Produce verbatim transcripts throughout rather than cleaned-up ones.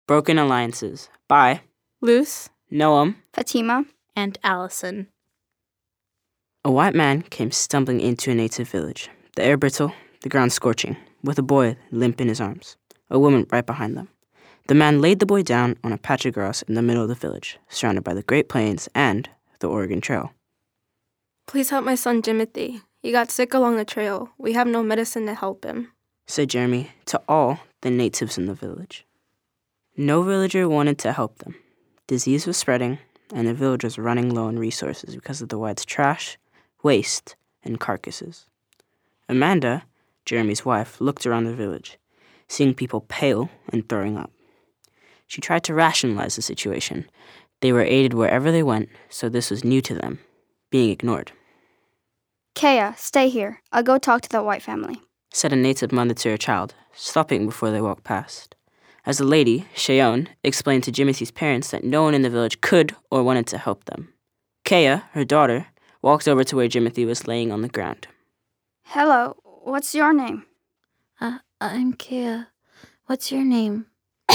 Broken Alliances by Luce, Noam, Fatima, and Allison. A white man came stumbling into a native village, the air brittle, the ground scorching, with a boy limp in his arms, a woman right behind them. The man laid the boy down on a patch of grass in the middle of the village, surrounded by the Great Plains and the Oregon Trail. Please help my son Jimothy. He got sick along the trail. We have no medicine to help him, Said Jeremy to all the natives in the village. No villager wanted to help them. Disease was spreading, and the village was running low on resources because of the whites' trash, waste, and carcasses. Amanda, Jeremy's wife, looked around the village, seeing people pale and throwing up. She tried to rationalize the situation. They were aided wherever they went, so this was new to them, being ignored, Kea, stay here. I'll go talk to the white family. said a native mother to her child, stopping before they walked past. As the lady, Cheyenne, explained to Jimothy's parents that no one in the village could or wanted to help them. Kea, her daughter, walked over to where Jimothy was laying on the ground. Hello, what's your name? Uh, I'm Kea. What's your name?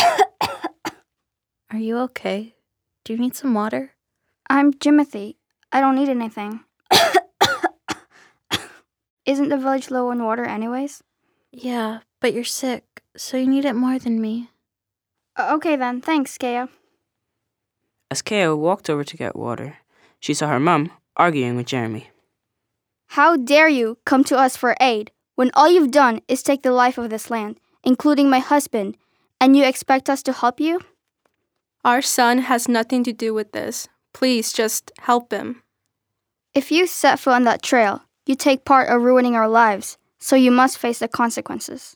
Are you okay? Do you need some water? I'm Jimothy. I don't need anything. Isn't the village low on water anyways? Yeah, but you're sick, so you need it more than me. Uh, okay then, thanks, Kea. As Kea walked over to get water, she saw her mum arguing with Jeremy. How dare you come to us for aid when all you've done is take the life of this land, including my husband, and you expect us to help you? Our son has nothing to do with this. Please just help him. If you set foot on that trail, you take part of ruining our lives, so you must face the consequences.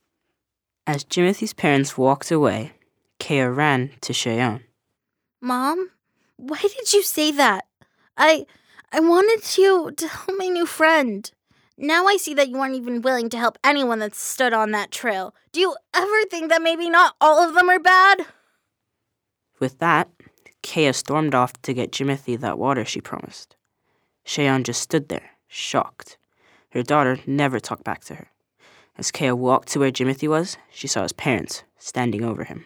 As Jimothy's parents walked away, Kea ran to Cheyenne. Mom, why did you say that? I I wanted you to help my new friend. Now I see that you aren't even willing to help anyone that stood on that trail. Do you ever think that maybe not all of them are bad? With that, Kea stormed off to get Jimothy that water she promised. Cheyenne just stood there, shocked. Her daughter never talked back to her. As Kea walked to where Jimothy was, she saw his parents standing over him.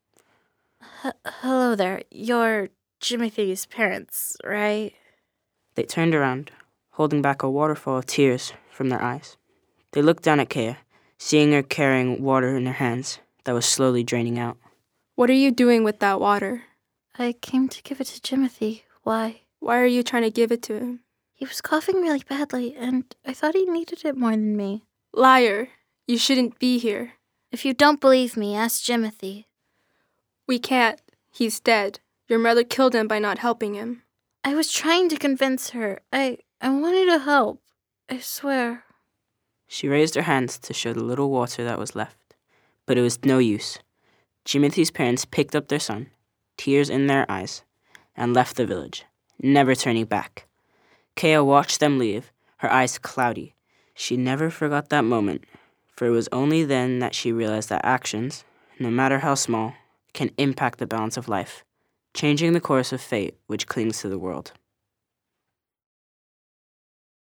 H- hello there. You're Jimothy's parents, right? They turned around, holding back a waterfall of tears from their eyes. They looked down at Kea, seeing her carrying water in her hands that was slowly draining out. What are you doing with that water? I came to give it to Jimothy. Why? Why are you trying to give it to him? He was coughing really badly, and I thought he needed it more than me. Liar. You shouldn't be here. If you don't believe me, ask Jimothy. We can't. He's dead. Your mother killed him by not helping him. I was trying to convince her. I, I wanted to help. I swear. She raised her hands to show the little water that was left, but it was no use. Jimothy's parents picked up their son, tears in their eyes, and left the village, never turning back. Kea watched them leave, her eyes cloudy. She never forgot that moment, for it was only then that she realized that actions, no matter how small, can impact the balance of life, changing the course of fate which clings to the world.